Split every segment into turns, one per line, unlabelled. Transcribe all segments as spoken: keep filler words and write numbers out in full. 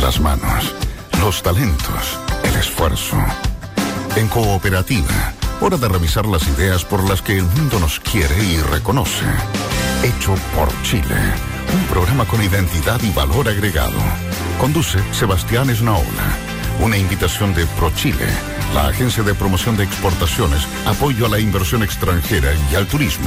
las manos, los talentos, el esfuerzo. En Cooperativa, hora de revisar las ideas por las que el mundo nos quiere y reconoce. Hecho por Chile, un programa con identidad y valor agregado. Conduce Sebastián Esnaola. Una invitación de ProChile, la agencia de promoción de exportaciones, apoyo a la inversión extranjera y al turismo.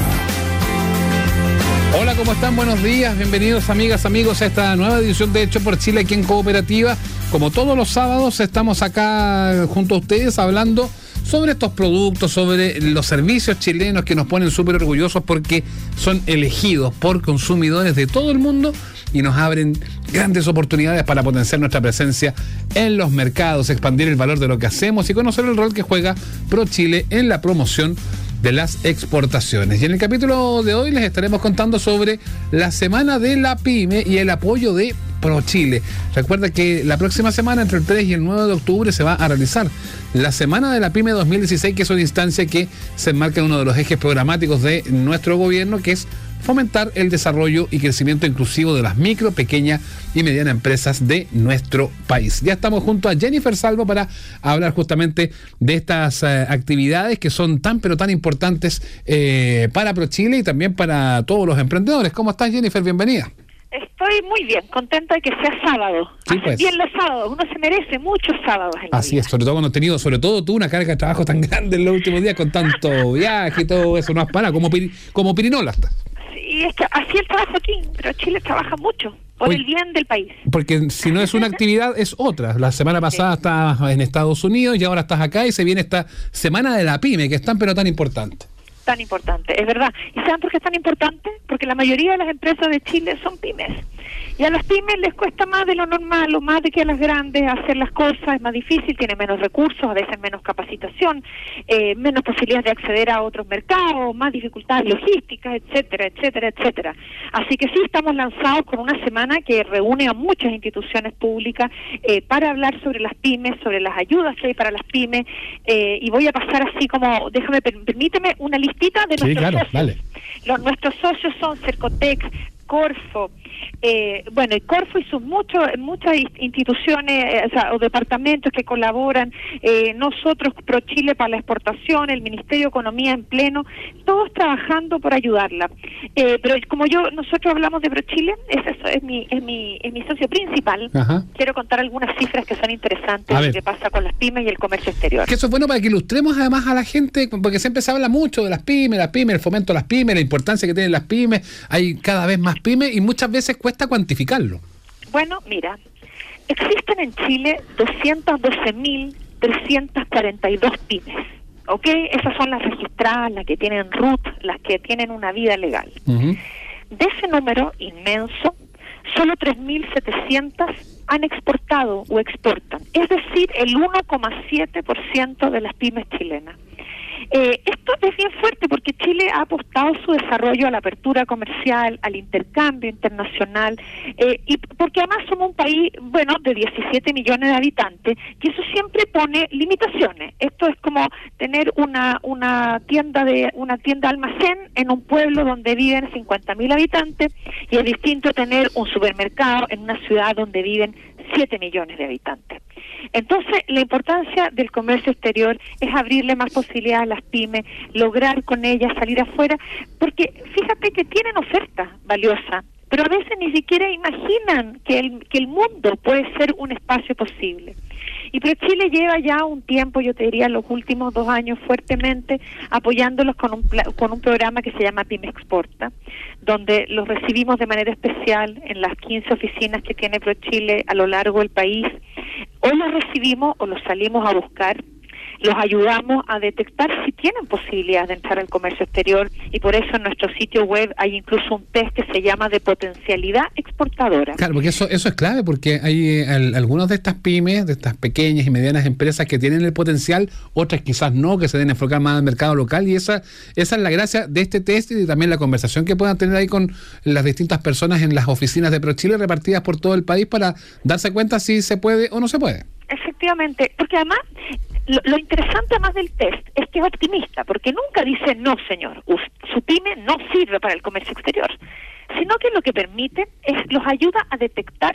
Hola, ¿cómo están? Buenos días, bienvenidos amigas, amigos a esta nueva edición de Hecho por Chile aquí en Cooperativa. Como todos los sábados estamos acá junto a ustedes hablando sobre estos productos, sobre los servicios chilenos que nos ponen súper orgullosos porque son elegidos por consumidores de todo el mundo y nos abren grandes oportunidades para potenciar nuestra presencia en los mercados, expandir el valor de lo que hacemos y conocer el rol que juega ProChile en la promoción de las exportaciones. Y en el capítulo de hoy les estaremos contando sobre la Semana de la Pyme y el apoyo de ProChile. Recuerda que la próxima semana, entre el tres y el nueve de octubre, se va a realizar la Semana de la Pyme dos mil dieciséis, que es una instancia que se enmarca en uno de los ejes programáticos de nuestro gobierno, que es fomentar el desarrollo y crecimiento inclusivo de las micro, pequeñas y medianas empresas de nuestro país. Ya estamos junto a Jennifer Salvo para hablar justamente de estas eh, actividades que son tan pero tan importantes eh, para ProChile y también para todos los emprendedores. ¿Cómo estás, Jennifer? Bienvenida.
Estoy muy bien, contenta de que sea sábado.
Sí, pues.
Bien los sábados, uno se merece muchos sábados en la
Así
vida.
es, sobre todo cuando has tenido, sobre todo tú, una carga de trabajo tan grande en los últimos días con tanto viaje y todo eso, no has parado, como, piri, como pirinola estás.
Sí, es que así el trabajo aquí, pero Chile trabaja mucho por
Oye,
el bien del país.
Porque si no es una actividad, es otra. La semana pasada sí. estabas en Estados Unidos y ahora estás acá y se viene esta Semana de la Pyme, que es tan pero tan importante.
Tan importante, es verdad. ¿Y saben por qué es tan importante? Porque la mayoría de las empresas de Chile son pymes. Y a las pymes les cuesta más de lo normal o más de que a las grandes hacer las cosas, es más difícil, tienen menos recursos, a veces menos capacitación, eh, menos posibilidades de acceder a otros mercados, más dificultades logísticas, etcétera, etcétera, etcétera. Así que sí, estamos lanzados con una semana que reúne a muchas instituciones públicas eh, para hablar sobre las pymes, sobre las ayudas que hay para las pymes, eh, y voy a pasar así como, déjame, permíteme una listita de
sí,
nuestros
claro,
socios.
Vale.
Los, nuestros socios son Cercotec, Corfo, eh, bueno, y Corfo y sus muchos, muchas instituciones eh, o, sea, o departamentos que colaboran, eh, nosotros, ProChile para la exportación, el Ministerio de Economía en pleno, todos trabajando por ayudarla. Eh, pero como yo, nosotros hablamos de ProChile, es, eso, es, mi, es, mi, es mi socio principal. Ajá. Quiero contar algunas cifras que son interesantes de lo que pasa con las pymes y el comercio exterior.
Que eso es bueno para que ilustremos además a la gente, porque siempre se habla mucho de las pymes, las pymes, el fomento de las pymes, la importancia que tienen las pymes, hay cada vez más pymes y muchas veces cuesta cuantificarlo.
Bueno, mira, existen en Chile doscientos doce mil trescientos cuarenta y dos pymes, ¿ok? Esas son las registradas, las que tienen R U T, las que tienen una vida legal. Uh-huh. De ese número inmenso, solo tres mil setecientos han exportado o exportan, es decir, el uno coma siete por ciento de las pymes chilenas. Eh, esto es bien fuerte porque Chile ha apostado su desarrollo a la apertura comercial, al intercambio internacional, eh, y porque además somos un país, bueno, de diecisiete millones de habitantes, que eso siempre pone limitaciones. Esto es como tener una una tienda de una tienda almacén en un pueblo donde viven cincuenta mil habitantes, y es distinto tener un supermercado en una ciudad donde viven siete millones de habitantes. Entonces, la importancia del comercio exterior es abrirle más posibilidades a las pymes, lograr con ellas salir afuera, porque fíjate que tienen oferta valiosa, pero a veces ni siquiera imaginan que el, que el mundo puede ser un espacio posible. Y ProChile lleva ya un tiempo, yo te diría los últimos dos años, fuertemente apoyándolos con un, con un programa que se llama Pyme Exporta, donde los recibimos de manera especial en las quince oficinas que tiene ProChile a lo largo del país. O los recibimos o los salimos a buscar, los ayudamos a detectar si tienen posibilidad de entrar al comercio exterior, y por eso en nuestro sitio web hay incluso un test que se llama de potencialidad exportadora.
Claro, porque eso eso es clave, porque hay eh, al, algunas de estas pymes, de estas pequeñas y medianas empresas que tienen el potencial, otras quizás no, que se deben enfocar más al mercado local, y esa esa es la gracia de este test y también la conversación que puedan tener ahí con las distintas personas en las oficinas de ProChile repartidas por todo el país para darse cuenta si se puede o no se puede.
Efectivamente, porque además lo, lo interesante más del test es que es optimista, porque nunca dice no, señor, su pyme no sirve para el comercio exterior, sino que lo que permite es los ayuda a detectar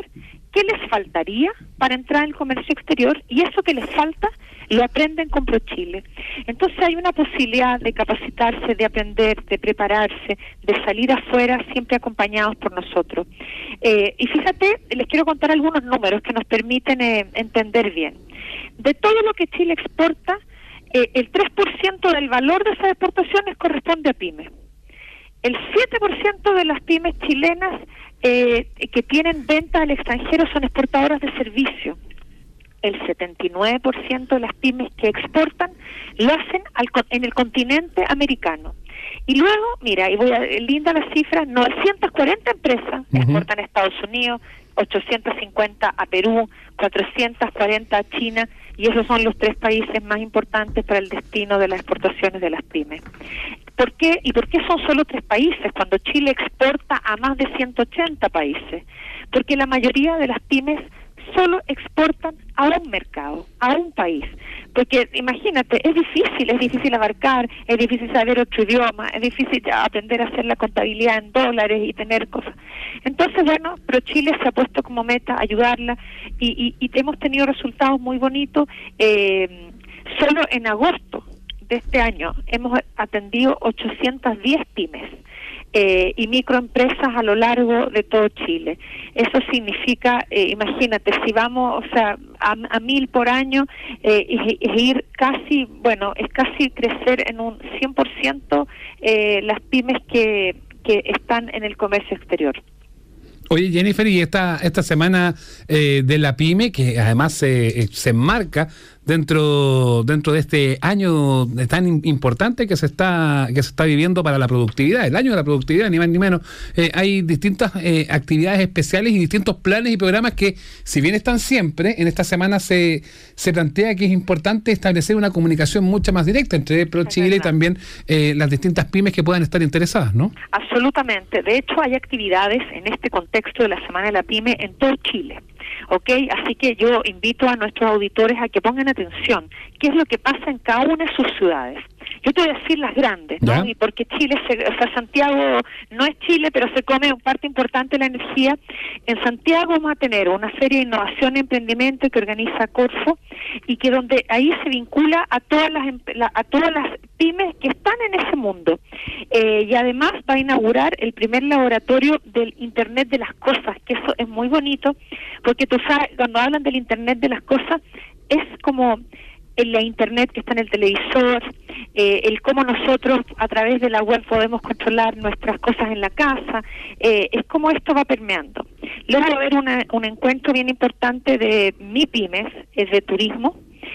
qué les faltaría para entrar al comercio exterior, y eso que les falta lo aprenden con ProChile. Entonces hay una posibilidad de capacitarse, de aprender, de prepararse, de salir afuera, siempre acompañados por nosotros. Eh, y fíjate, les quiero contar algunos números que nos permiten eh, entender bien. De todo lo que Chile exporta, eh, el tres por ciento del valor de esas exportaciones corresponde a pymes. El siete por ciento de las pymes chilenas eh, que tienen venta al extranjero son exportadoras de servicio. El setenta y nueve por ciento de las pymes que exportan lo hacen al, en el continente americano. Y luego, mira, y voy a, linda la cifra, novecientas cuarenta empresas uh-huh. exportan a Estados Unidos, ochocientas cincuenta a Perú, cuatrocientas cuarenta a China, y esos son los tres países más importantes para el destino de las exportaciones de las pymes. ¿Por qué? ¿Y por qué son solo tres países cuando Chile exporta a más de ciento ochenta países? Porque la mayoría de las pymes solo exportan a un mercado, a un país. Porque imagínate, es difícil, es difícil abarcar, es difícil saber otro idioma, es difícil aprender a hacer la contabilidad en dólares y tener cosas. Entonces, bueno, ProChile se ha puesto como meta ayudarla y, y, y hemos tenido resultados muy bonitos. Eh, solo en agosto de este año hemos atendido ochocientas diez pymes. Eh, y microempresas a lo largo de todo Chile. Eso significa, eh, imagínate, si vamos, o sea, a, a mil por año, eh, es, es ir casi, bueno, es casi crecer en un cien por ciento eh, las pymes que, que están en el comercio exterior.
Oye, Jennifer, y esta esta semana eh, de la pyme, que además se, se enmarca dentro dentro de este año tan importante que se está que se está viviendo para la productividad, el año de la productividad, ni más ni menos, eh, hay distintas eh, actividades especiales y distintos planes y programas que, si bien están siempre, en esta semana se se plantea que es importante establecer una comunicación mucho más directa entre ProChile y también eh, las distintas pymes que puedan estar interesadas, ¿no?
Absolutamente. De hecho, hay actividades en este contexto de la Semana de la Pyme en todo Chile. ¿Ok? Así que yo invito a nuestros auditores a que pongan atención qué es lo que pasa en cada una de sus ciudades. Yo te voy a decir las grandes, ¿no? Y porque Chile, se, o sea, Santiago no es Chile, pero se come parte importante de la energía. En Santiago vamos a tener una feria de innovación y emprendimiento que organiza Corfo y que donde ahí se vincula a todas las a todas las pymes que están en ese mundo. Eh, y además va a inaugurar el primer laboratorio del Internet de las Cosas, que eso es muy bonito, porque tú sabes, cuando hablan del Internet de las Cosas, es como en la Internet que está en el televisor, eh, el cómo nosotros a través de la web podemos controlar nuestras cosas en la casa, eh, es como esto va permeando. Luego va a haber una, un encuentro bien importante de MIPYMES, es de turismo,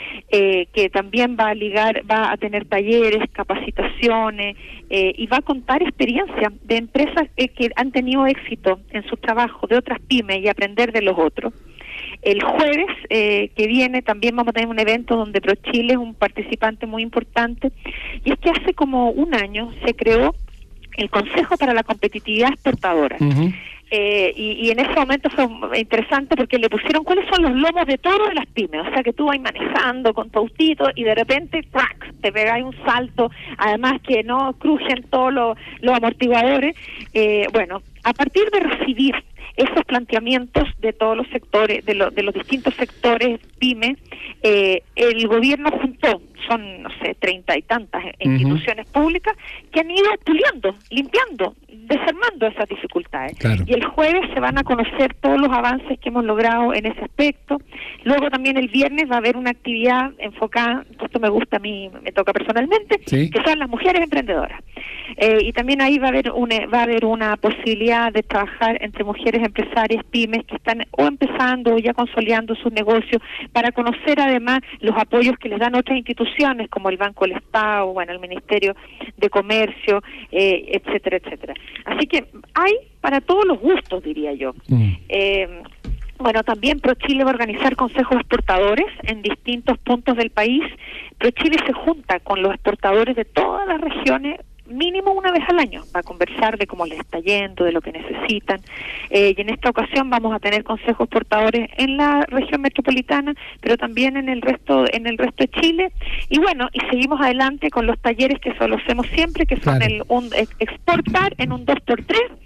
eh, que también va a ligar, va a tener talleres, capacitaciones, eh, y va a contar experiencias de empresas eh, que han tenido éxito en su trabajo, de otras pymes, y aprender de los otros. El jueves eh, que viene también vamos a tener un evento donde ProChile es un participante muy importante, y es que hace como un año se creó el Consejo para la Competitividad Exportadora. Uh-huh. Eh, y, y en ese momento fue interesante porque le pusieron cuáles son los lomos de todas las pymes, o sea que tú vas manejando con tu autito y de repente ¡crack! Te pegáis un salto, además que no crujen todos los, los amortiguadores. Eh, bueno, a partir de recibir esos planteamientos de todos los sectores, de, lo, de los distintos sectores pyme, eh, el gobierno juntó, son, no sé, treinta y tantas instituciones uh-huh. públicas que han ido puliendo, limpiando, desarmando esas dificultades. Claro. Y el jueves se van a conocer todos los avances que hemos logrado en ese aspecto. Luego también el viernes va a haber una actividad enfocada, esto me gusta a mí, me toca personalmente, ¿sí? Que son las mujeres emprendedoras. Eh, y también ahí va a haber una, va a haber una posibilidad de trabajar entre mujeres empresarias, pymes, que están o empezando o ya consolidando sus negocios, para conocer además los apoyos que les dan otras instituciones como el Banco del Estado, bueno, el Ministerio de Comercio, eh, etcétera, etcétera. Así que hay para todos los gustos, diría yo. Mm. Eh, bueno, también ProChile va a organizar consejos de exportadores en distintos puntos del país. ProChile se junta con los exportadores de todas las regiones mínimo una vez al año para conversar de cómo les está yendo, de lo que necesitan, eh, y en esta ocasión vamos a tener consejos exportadores en la región metropolitana, pero también en el resto en el resto de Chile, y bueno, y seguimos adelante con los talleres que solo hacemos siempre, que son claro. el un, exportar en un dos por tres,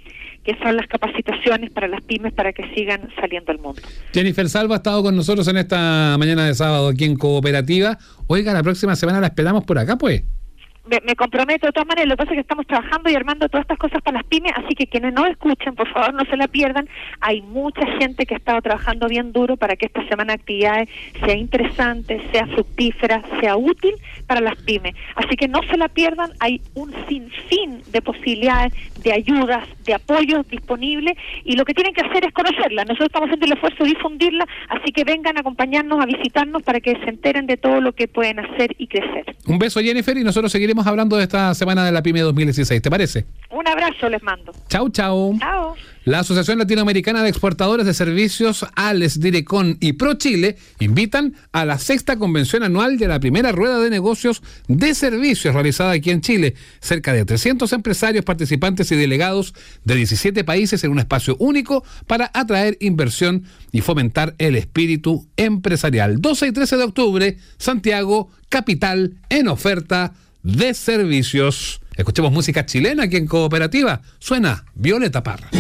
que son las capacitaciones para las pymes para que sigan saliendo al mundo.
Jennifer Salva ha estado con nosotros en esta mañana de sábado aquí en Cooperativa. Oiga, la próxima semana la esperamos por acá, pues.
Me, me comprometo de todas maneras. Lo que pasa es que estamos trabajando y armando todas estas cosas para las pymes, así que quienes no escuchen, por favor, no se la pierdan. Hay mucha gente que ha estado trabajando bien duro para que esta semana de actividades sea interesante, sea fructífera, sea útil para las pymes. Así que no se la pierdan. Hay un sinfín de posibilidades, de ayudas, de apoyos disponibles, y lo que tienen que hacer es conocerla. Nosotros estamos haciendo el esfuerzo de difundirla, así que vengan a acompañarnos, a visitarnos para que se enteren de todo lo que pueden hacer y crecer.
Un beso, Jennifer, y nosotros seguiremos hablando de esta semana de la PYME dos mil dieciséis, ¿te parece?
Un abrazo les mando.
Chau, chau.
Chao.
La Asociación Latinoamericana de Exportadores de Servicios, ALES, Direcon y ProChile invitan a la sexta convención anual de la primera rueda de negocios de servicios realizada aquí en Chile. Cerca de trescientos empresarios, participantes y delegados de diecisiete países en un espacio único para atraer inversión y fomentar el espíritu empresarial. doce y trece de octubre, Santiago, capital en oferta de servicios. Escuchemos música chilena aquí en Cooperativa. Suena Violeta Parra.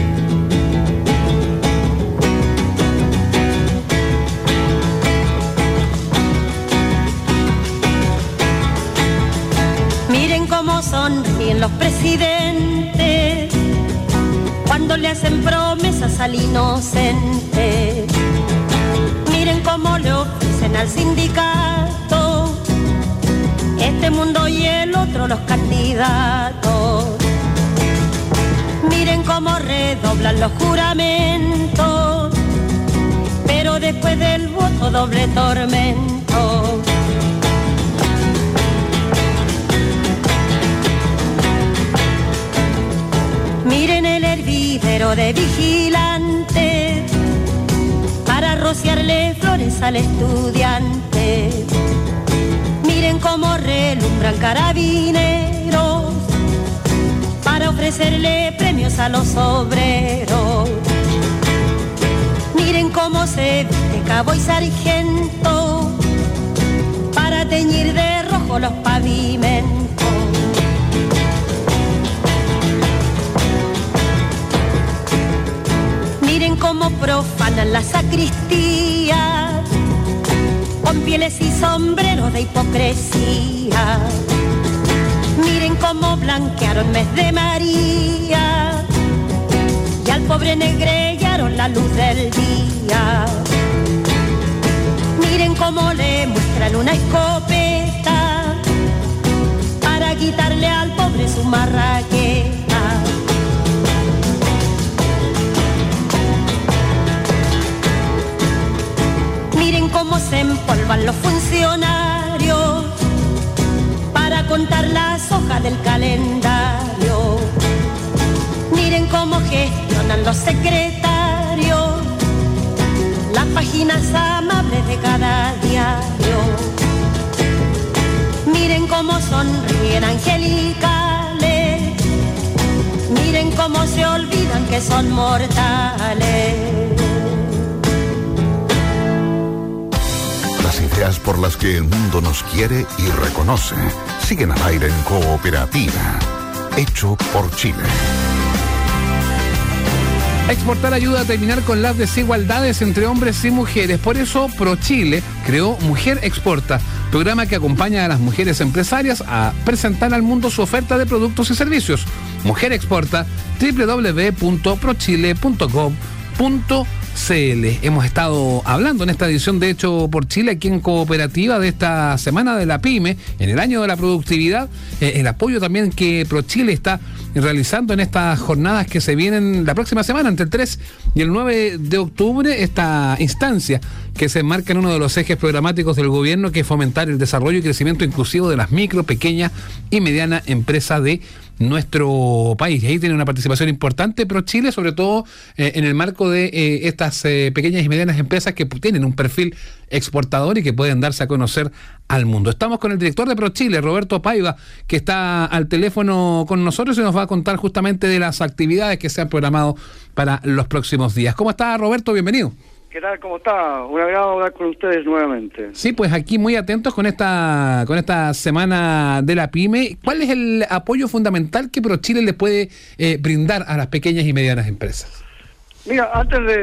Miren cómo sonríen los presidentes cuando le hacen promesas al inocente. Miren cómo le ofrecen al sindicato este mundo y el otro los candidatos. Miren cómo redoblan los juramentos, pero después del voto doble tormento. Miren el hervidero de vigilantes para rociarle flores al estudiante. Miren cómo relumbran carabineros para ofrecerle premios a los obreros. Miren cómo se viste cabo y sargento para teñir de rojo los pavimentos. Miren cómo profanan la sacristía con pieles y sombreros de hipocresía. Miren cómo blanquearon mes de María y al pobre negrellaron la luz del día. Miren cómo le muestran una escopeta para quitarle al pobre su marraqueta. Miren cómo se empolvan los funcionarios para contar las hojas del calendario. Miren cómo gestionan los secretarios las páginas amables de cada diario. Miren cómo sonríen angelicales. Miren cómo se olvidan que son mortales.
Las ideas por las que el mundo nos quiere y reconoce siguen al aire en Cooperativa. Hecho por Chile.
Exportar ayuda a terminar con las desigualdades entre hombres y mujeres. Por eso ProChile creó Mujer Exporta, programa que acompaña a las mujeres empresarias a presentar al mundo su oferta de productos y servicios. Mujer Exporta, doble u doble u doble u punto prochile punto gov punto c l. Hemos estado hablando en esta edición de Hecho por Chile aquí en Cooperativa de esta semana de la PYME, en el año de la productividad, eh, el apoyo también que ProChile está realizando en estas jornadas que se vienen la próxima semana, entre el tres y el nueve de octubre, esta instancia que se enmarca en uno de los ejes programáticos del gobierno, que es fomentar el desarrollo y crecimiento inclusivo de las micro, pequeñas y medianas empresas de nuestro país. Y ahí tiene una participación importante ProChile, sobre todo eh, en el marco de eh, estas eh, pequeñas y medianas empresas que tienen un perfil exportador y que pueden darse a conocer al mundo. Estamos con el director de ProChile, Roberto Paiva, que está al teléfono con nosotros y nos va a contar justamente de las actividades que se han programado para los próximos días. ¿Cómo está, Roberto? Bienvenido.
¿Qué tal? ¿Cómo está? Un agrado hablar con ustedes nuevamente.
Sí, pues aquí muy atentos con esta con esta semana de la PYME. ¿Cuál es el apoyo fundamental que ProChile le puede eh, brindar a las pequeñas y medianas empresas?
Mira, antes de,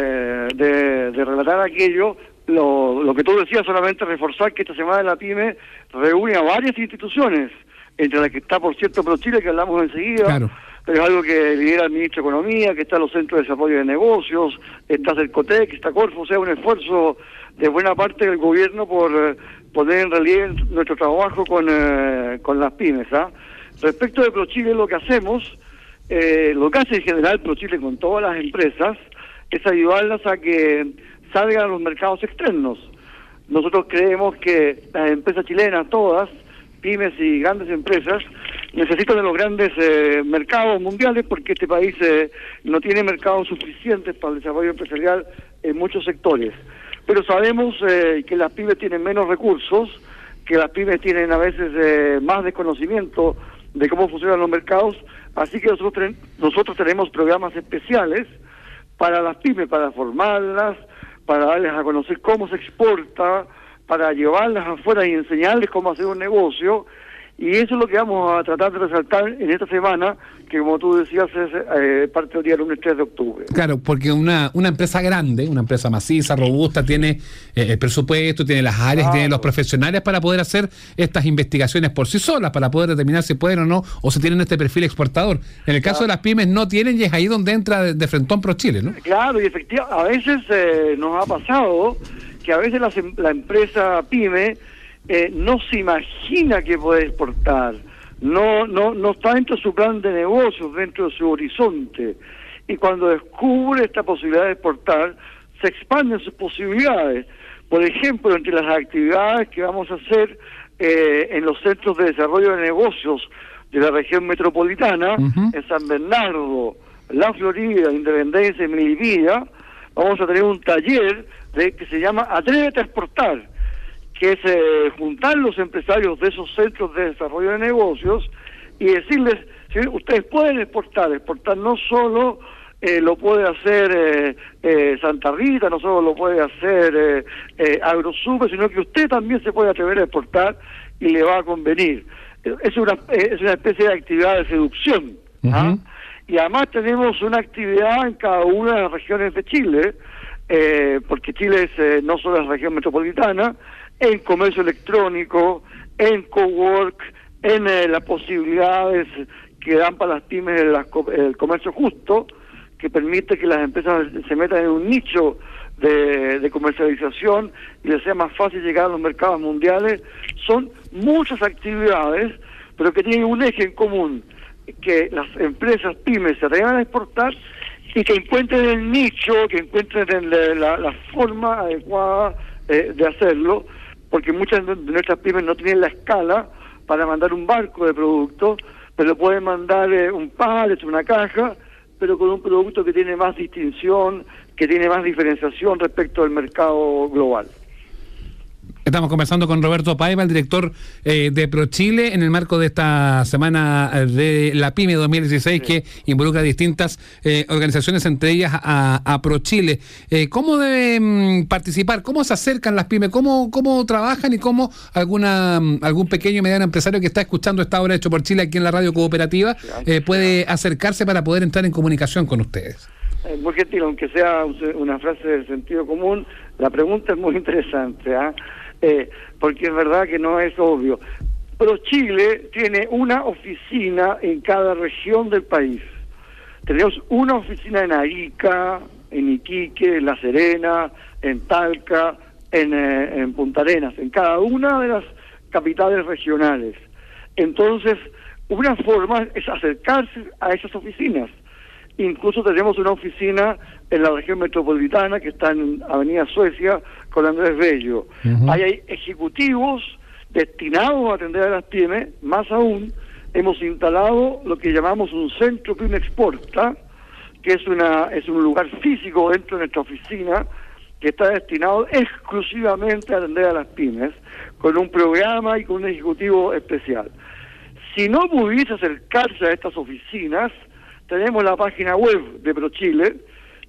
de, de relatar aquello, lo, lo que tú decías, solamente reforzar que esta semana de la PYME reúne a varias instituciones, entre las que está, por cierto, ProChile, que hablamos enseguida. Claro. Pero es algo que lidera el ministro de Economía, que está los Centros de Desarrollo de Negocios, está Cercotec, está Corfo, o sea, un esfuerzo de buena parte del gobierno por eh, poner en relieve nuestro trabajo con, eh, con las pymes. ¿ah? Respecto de ProChile, lo que hacemos, eh, lo que hace en general ProChile con todas las empresas, es ayudarlas a que salgan a los mercados externos. Nosotros creemos que las empresas chilenas, todas, pymes y grandes empresas, necesitan de los grandes eh, mercados mundiales porque este país eh, no tiene mercados suficientes para el desarrollo empresarial en muchos sectores. Pero sabemos eh, que las pymes tienen menos recursos, que las pymes tienen a veces eh, más desconocimiento de cómo funcionan los mercados, así que nosotros, nosotros tenemos programas especiales para las pymes, para formarlas, para darles a conocer cómo se exporta, para llevarlas afuera y enseñarles cómo hacer un negocio. Y eso es lo que vamos a tratar de resaltar en esta semana, que como tú decías es eh, parte del día lunes tres de octubre.
Claro, porque una una empresa grande, una empresa maciza, robusta, tiene eh, el presupuesto, tiene las áreas, claro. tiene los profesionales para poder hacer estas investigaciones por sí solas, para poder determinar si pueden o no, o si tienen este perfil exportador. En el caso claro. de las pymes no tienen, y es ahí donde entra de, de frentón ProChile, ¿no?
Claro, y efectivamente, a veces eh, nos ha pasado que a veces la, la empresa pyme Eh, no se imagina que puede exportar, no no no está dentro de su plan de negocios, dentro de su horizonte, y cuando descubre esta posibilidad de exportar, se expanden sus posibilidades. Por ejemplo, entre las actividades que vamos a hacer eh, en los centros de desarrollo de negocios de la región metropolitana, uh-huh. en San Bernardo, La Florida, Independencia y Melipilla, vamos a tener un taller de que se llama Atrévete a Exportar, que es eh, juntar los empresarios de esos centros de desarrollo de negocios y decirles, ¿sí? ustedes pueden exportar, exportar no solo eh, lo puede hacer eh, eh, Santa Rita, no solo lo puede hacer eh, eh, AgroSuper, sino que usted también se puede atrever a exportar y le va a convenir. Es una, es una especie de actividad de seducción. ¿ah? Uh-huh. Y además tenemos una actividad en cada una de las regiones de Chile, eh, porque Chile es eh, no solo la región metropolitana, en comercio electrónico, en cowork, en eh, las posibilidades que dan para las pymes el, el comercio justo, que permite que las empresas se metan en un nicho de, de comercialización y les sea más fácil llegar a los mercados mundiales. Son muchas actividades, pero que tienen un eje en común, que las empresas pymes se atrevan a exportar y que encuentren el nicho, que encuentren la, la, la forma adecuada eh, de hacerlo, porque muchas de nuestras pymes no tienen la escala para mandar un barco de productos, pero pueden mandar eh, un pallet, una caja, pero con un producto que tiene más distinción, que tiene más diferenciación respecto al mercado global.
Estamos conversando con Roberto Paiva, el director eh, de ProChile, en el marco de esta semana de la PYME dos mil dieciséis, sí. que involucra distintas eh, organizaciones, entre ellas a, a ProChile. Eh, ¿Cómo deben participar? ¿Cómo se acercan las pymes? ¿Cómo cómo trabajan? ¿Y cómo alguna algún pequeño y mediano empresario que está escuchando esta hora Hecho por Chile aquí en la radio cooperativa eh, puede acercarse para poder entrar en comunicación con ustedes?
Es muy gentil, aunque sea una frase de sentido común, la pregunta es muy interesante, ¿ah? ¿eh? Eh, porque es verdad que no es obvio. ProChile tiene una oficina en cada región del país. Tenemos una oficina en Arica, en Iquique, en La Serena, en Talca, en, eh, en Punta Arenas, en cada una de las capitales regionales. Entonces, una forma es acercarse a esas oficinas. Incluso tenemos una oficina en la región metropolitana que está en Avenida Suecia con Andrés Bello. Uh-huh. Ahí hay ejecutivos destinados a atender a las pymes. Más aún, hemos instalado lo que llamamos un centro Pyme Exporta, que es una es un lugar físico dentro de nuestra oficina que está destinado exclusivamente a atender a las pymes, con un programa y con un ejecutivo especial. Si no pudiese acercarse a estas oficinas, tenemos la página web de ProChile,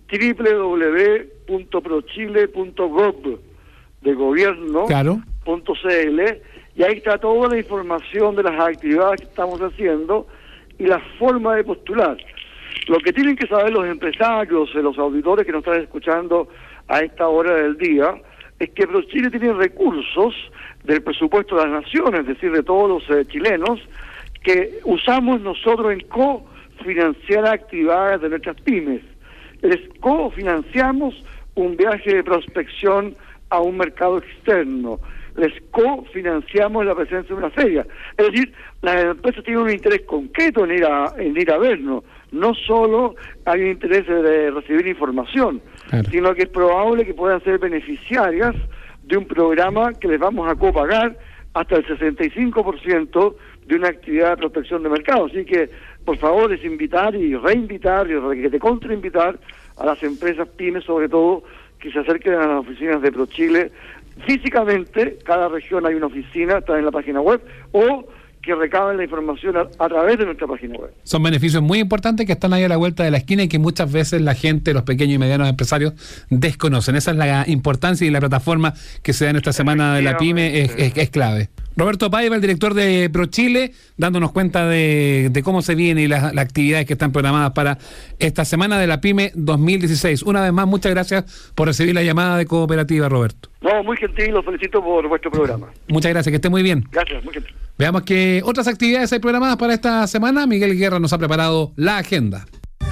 doble u doble u doble u punto prochile punto gov de gobierno
Claro.
punto c l, y ahí está toda la información de las actividades que estamos haciendo y la forma de postular. Lo que tienen que saber los empresarios, los auditores que nos están escuchando a esta hora del día, es que ProChile tiene recursos del presupuesto de las naciones, es decir, de todos los eh, chilenos, que usamos nosotros en cofinanciar actividades de nuestras pymes. Les cofinanciamos un viaje de prospección a un mercado externo, les cofinanciamos la presencia de una feria. Es decir, las empresas tienen un interés concreto en ir a, en ir a vernos, no solo hay un interés de recibir información, claro, sino que es probable que puedan ser beneficiarias de un programa que les vamos a copagar hasta el sesenta y cinco por ciento de una actividad de prospección de mercado. Así que, por favor, es invitar y reinvitar y te contrainvitar a las empresas pymes, sobre todo, que se acerquen a las oficinas de ProChile físicamente. Cada región hay una oficina, está en la página web, o que recaben la información a, a través de nuestra página web.
Son beneficios muy importantes que están ahí a la vuelta de la esquina y que muchas veces la gente, los pequeños y medianos empresarios, desconocen. Esa es la importancia, y la plataforma que se da en esta semana de la PYME es, es, es clave. Roberto Paiva, el director de ProChile, dándonos cuenta de, de cómo se viene y las, las actividades que están programadas para esta semana de la PYME dos mil dieciséis. Una vez más, muchas gracias por recibir la llamada de Cooperativa, Roberto.
No, muy gentil, los felicito por vuestro programa.
Muchas gracias, que esté muy bien.
Gracias, muy gentil.
Veamos qué otras actividades hay programadas para esta semana. Miguel Guerra nos ha preparado la agenda.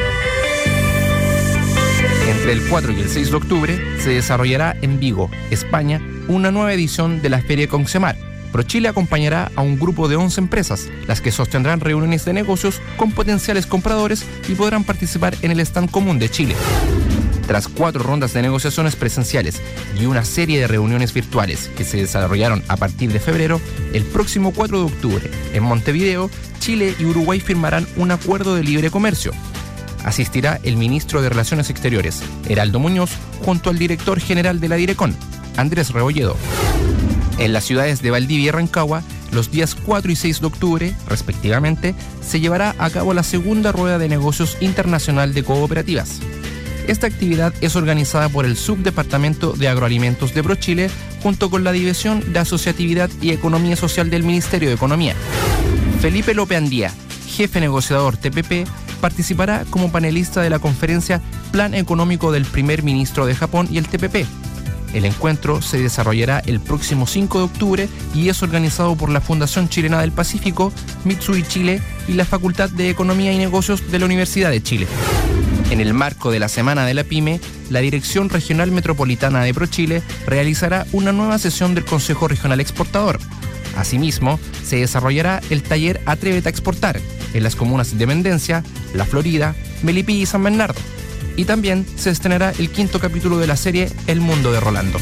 Entre el cuatro y el seis de octubre se desarrollará en Vigo, España, una nueva edición de la Feria Conxemar. ProChile acompañará a un grupo de once empresas, las que sostendrán reuniones de negocios con potenciales compradores y podrán participar en el stand común de Chile. Tras cuatro rondas de negociaciones presenciales y una serie de reuniones virtuales que se desarrollaron a partir de febrero, el próximo cuatro de octubre, en Montevideo, Chile y Uruguay firmarán un acuerdo de libre comercio. Asistirá el ministro de Relaciones Exteriores, Heraldo Muñoz, junto al director general de la Direcon, Andrés Rebolledo. En las ciudades de Valdivia y Rancagua, los días cuatro y seis de octubre, respectivamente, se llevará a cabo la segunda rueda de negocios internacional de cooperativas. Esta actividad es organizada por el Subdepartamento de Agroalimentos de ProChile junto con la División de Asociatividad y Economía Social del Ministerio de Economía. Felipe López Andía, jefe negociador T P P, participará como panelista de la conferencia Plan Económico del Primer Ministro de Japón y el T P P. El encuentro se desarrollará el próximo cinco de octubre y es organizado por la Fundación Chilena del Pacífico, Mitsui Chile y la Facultad de Economía y Negocios de la Universidad de Chile. En el marco de la Semana de la PYME, la Dirección Regional Metropolitana de ProChile realizará una nueva sesión del Consejo Regional Exportador. Asimismo, se desarrollará el taller Atrévete a Exportar en las comunas de Independencia, La Florida, Melipilla y San Bernardo. Y también se estrenará el quinto capítulo de la serie El Mundo de Rolando.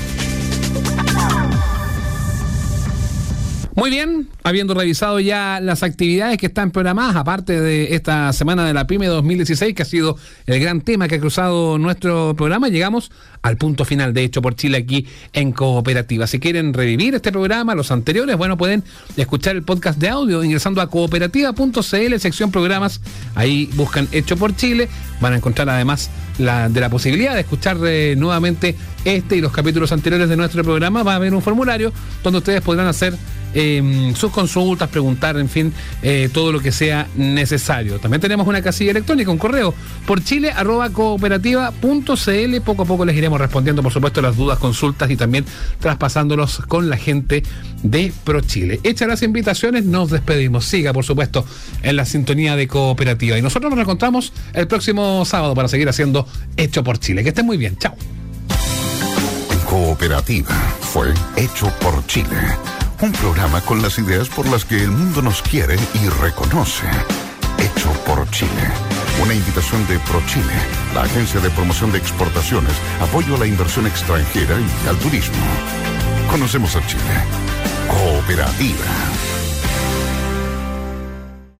Muy bien, habiendo revisado ya las actividades que están programadas, aparte de esta semana de la PYME dos mil dieciséis, que ha sido el gran tema que ha cruzado nuestro programa, llegamos al punto final de Hecho por Chile aquí en Cooperativa. Si quieren revivir este programa, los anteriores, bueno, pueden escuchar el podcast de audio ingresando a cooperativa punto c l, sección programas. Ahí buscan Hecho por Chile, van a encontrar además la, de la posibilidad de escuchar eh, nuevamente este y los capítulos anteriores de nuestro programa. Va a haber un formulario donde ustedes podrán hacer Eh, sus consultas, preguntar, en fin, eh, todo lo que sea necesario. También tenemos una casilla electrónica, un correo, por chile arroba cooperativa punto c l. Poco a poco les iremos respondiendo, por supuesto, las dudas, consultas y también traspasándolos con la gente de ProChile. Hechas las invitaciones, nos despedimos. Siga, por supuesto, en la sintonía de Cooperativa. Y nosotros nos reencontramos el próximo sábado para seguir haciendo Hecho por Chile. Que estén muy bien. Chao.
Cooperativa fue Hecho por Chile. Un programa con las ideas por las que el mundo nos quiere y reconoce. Hecho por Chile. Una invitación de ProChile, la agencia de promoción de exportaciones, apoyo a la inversión extranjera y al turismo. Conocemos a Chile. Cooperativa.